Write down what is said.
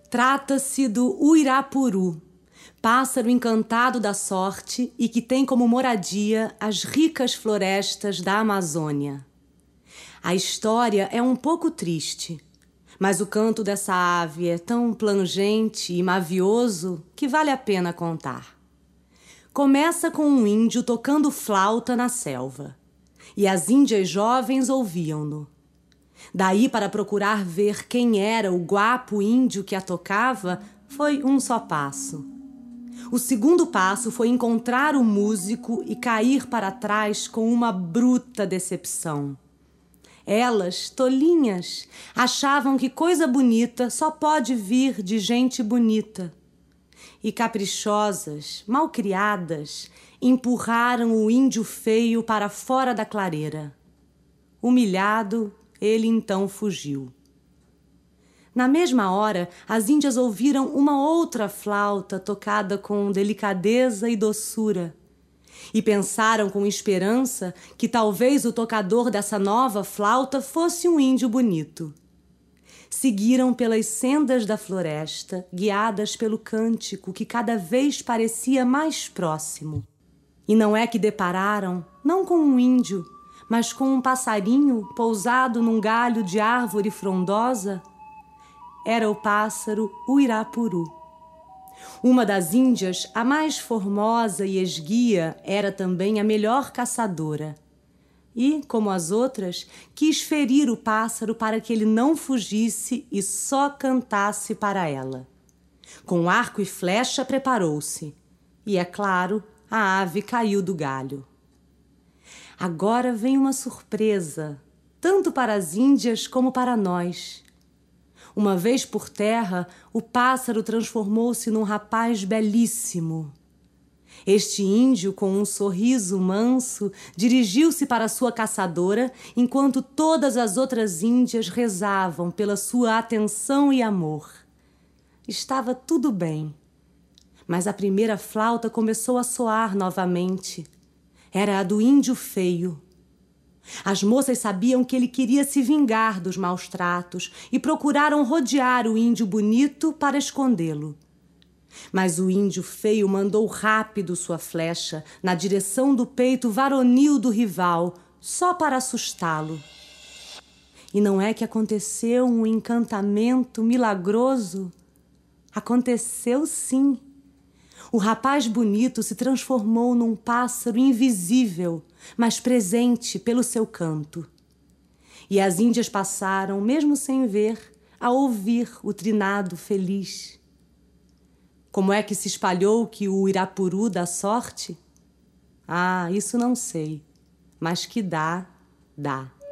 Trata-se do uirapuru, pássaro encantado da sorte e que tem como moradia as ricas florestas da Amazônia. A história é um pouco triste, mas o canto dessa ave é tão plangente e mavioso que vale a pena contar. Começa com um índio tocando flauta na selva, e as índias jovens ouviam-no. Daí, para procurar ver quem era o guapo índio que a tocava, foi um só passo. O segundo passo foi encontrar o músico e cair para trás com uma bruta decepção. Elas, tolinhas, achavam que coisa bonita só pode vir de gente bonita. E caprichosas, malcriadas, empurraram o índio feio para fora da clareira. Humilhado, ele então fugiu. Na mesma hora, as índias ouviram uma outra flauta tocada com delicadeza e doçura e pensaram com esperança que talvez o tocador dessa nova flauta fosse um índio bonito. Seguiram pelas sendas da floresta, guiadas pelo cântico que cada vez parecia mais próximo. E não é que depararam, não com um índio, mas com um passarinho pousado num galho de árvore frondosa? Era o pássaro uirapuru. Uma das índias, a mais formosa e esguia, era também a melhor caçadora. E, como as outras, quis ferir o pássaro para que ele não fugisse e só cantasse para ela. Com arco e flecha preparou-se. E, é claro, a ave caiu do galho. Agora vem uma surpresa, tanto para as índias como para nós. Uma vez por terra, o pássaro transformou-se num rapaz belíssimo. Este índio, com um sorriso manso, dirigiu-se para sua caçadora, enquanto todas as outras índias rezavam pela sua atenção e amor. Estava tudo bem, mas a primeira flauta começou a soar novamente. Era a do índio feio. As moças sabiam que ele queria se vingar dos maus tratos e procuraram rodear o índio bonito para escondê-lo. Mas o índio feio mandou rápido sua flecha na direção do peito varonil do rival, só para assustá-lo. E não é que aconteceu um encantamento milagroso? Aconteceu sim. O rapaz bonito se transformou num pássaro invisível, mas presente pelo seu canto. E as índias passaram, mesmo sem ver, a ouvir o trinado feliz. Como é que se espalhou que o uirapuru dá sorte? Ah, isso não sei, mas que dá, dá.